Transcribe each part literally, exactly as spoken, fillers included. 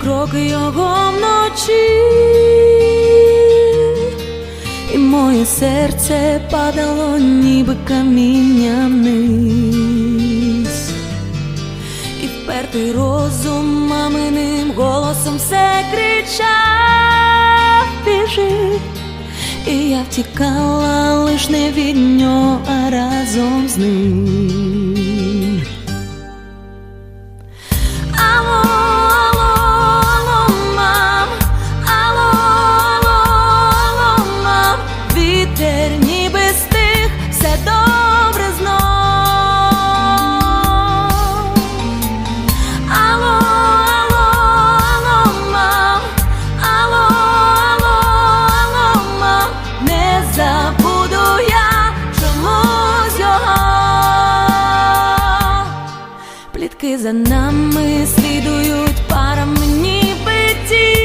кроки його вночі, і моє серце падало, ніби каміння вниз. І впертий розум маминим голосом все кричав: біжи. І я втікала лиш не від нього, а разом з ним. Алло, алло, алло, мам, алло, алло, алло, мам, вітер ніби стих, все добре знов. Алло, алло, алло, мам, алло, алло, алло, мам, не забуду я чомусь його. Плітки за нами слідують парами, ніби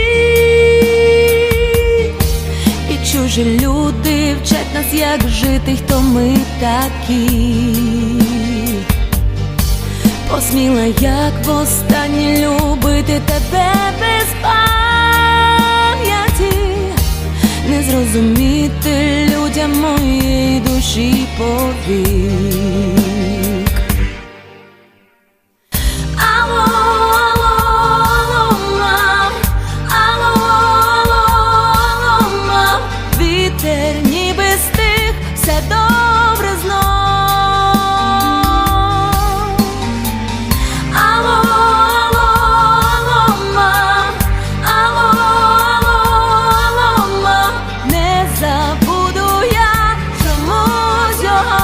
тінь, і чужі люди вчать нас, як жити, хто ми такі. Посміла, як востаннє, любити тебе без пам'яті, не зрозуміти людям моєї душі повік. Алло, алло, алло, мам, алло, алло, алло, мам, вітер ніби стих, все добре знов. Алло, алло, алло, мам, алло, алло, алло, мам, не забуду я чомусь його.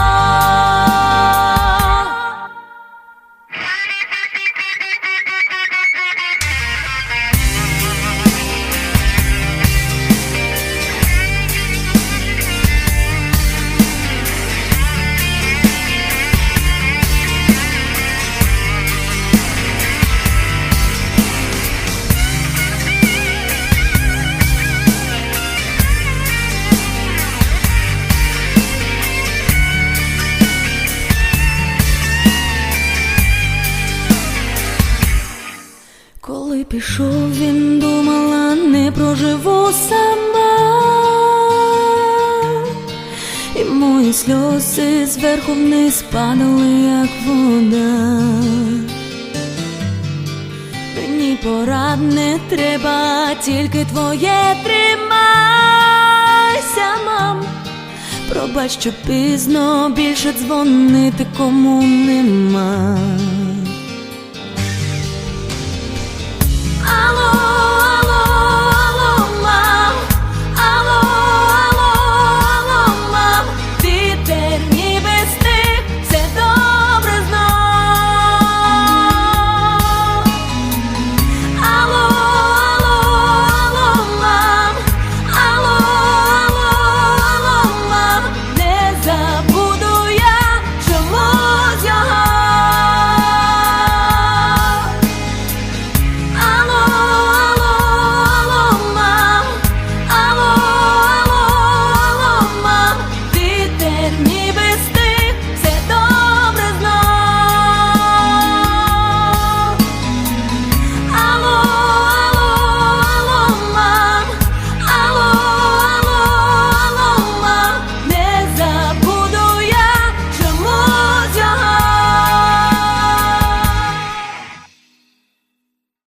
Коли пішов він, думала, не проживу сама, і мої сльози зверху вниз падали, як вода. Мені порад не треба, тільки твоє тримайся, мам. Пробач, що пізно, більше дзвонити кому нема.